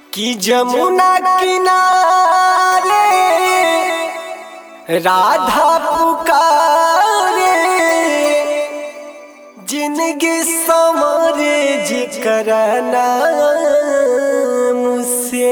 कि जमुना किनारे राधा पुकारे, जिंदगी संवरे जिकर नाम से।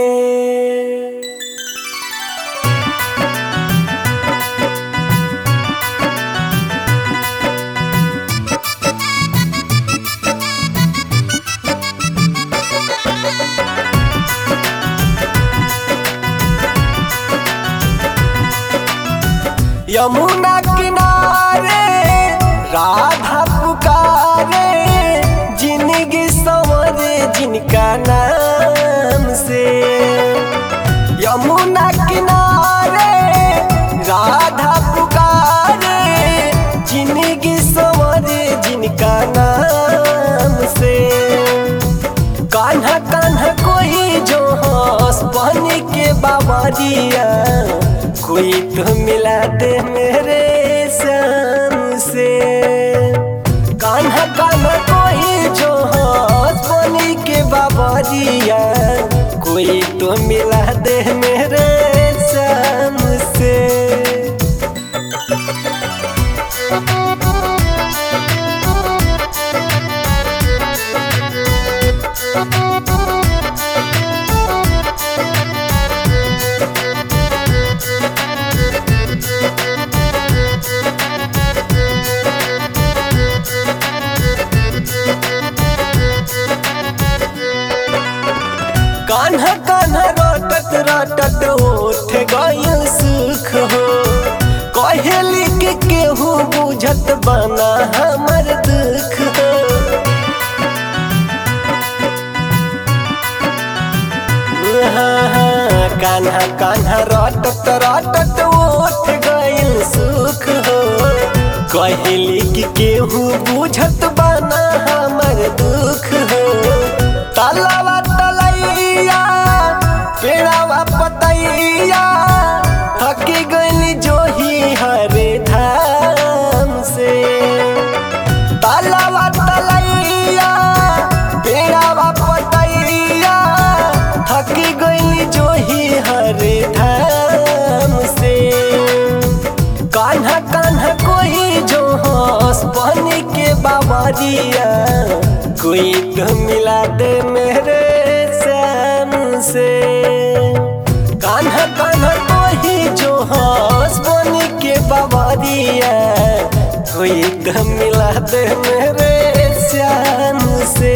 यमुना किनारे राधा पुकारे, जिंदगी संवरे जिनका नाम से। यमुना किनारे राधा पुकारे, जिंदगी संवरे जिनका नाम से। कान्हा कान्हा कोई जो हंस पानी के बावरिया, कोई तो मिला दे मेरे शाम से। कान्हा कान्हा कोई जो हंस पानी के बावरिया, कोई तो मिला दे मेरे शाम से। कान्हा कान्हा रटत रटत उठ गइल सुख हो, कहेली के केहू बुझत बना हमर दुख हो। कान्हा कान्हा रटत रटत उठ गइल सुख हो, कहेली के केहू बुझत बना हमर दुख हो। तलवा पेड़ावा पतैया थकी गइली जोही हरे धाम से। तलवा तलैया पेड़ावा पतैया थकी गइली जोही हरे धाम से। कान्हा कान्हा कोई जो हंस पानी के बावरिया, कोई तो मिला दे मेरे शाम से। कान्हा कान्हा कोई जो हंस पानी के बावरिया, कोई तो मिला दे मेरे शाम से।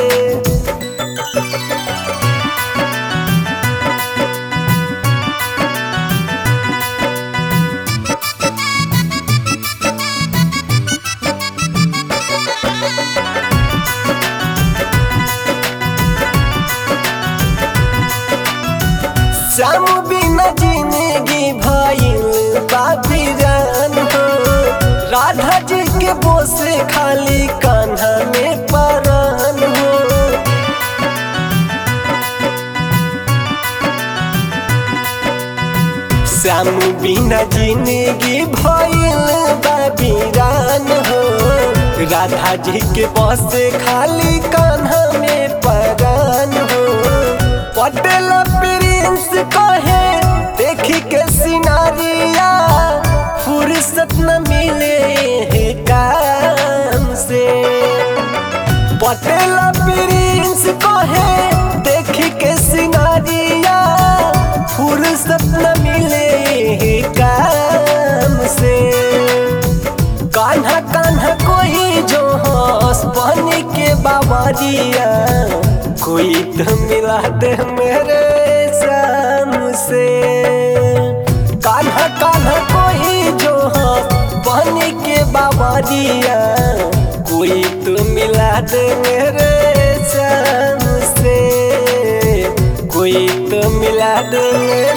श्याम बिना जिंदगी भइल बाबीरान हो, राधा जी के बोसे खाली कान्हा में परान हो। श्याम बिना जिंदगी भइल बाबीरान हो, राधा जी के बोसे खाली कान्हा में परान हो। पटेल प्रिंस कहे देखी के सिनारिया, फुर्सत न मिले है काम से। पटेल प्रिंस कहे देखी के सिनारिया, फुर्सत न मिले है काम से। कान्हा कान्हा कोई जो हंस पानी के बावरिया, कोई तो मिला दे मेरे शाम से। कान्हा कान्हा कोई जो हंस पानी के बावरिया, कोई तो मिला दे मेरे शाम से। कोई तो मिला दे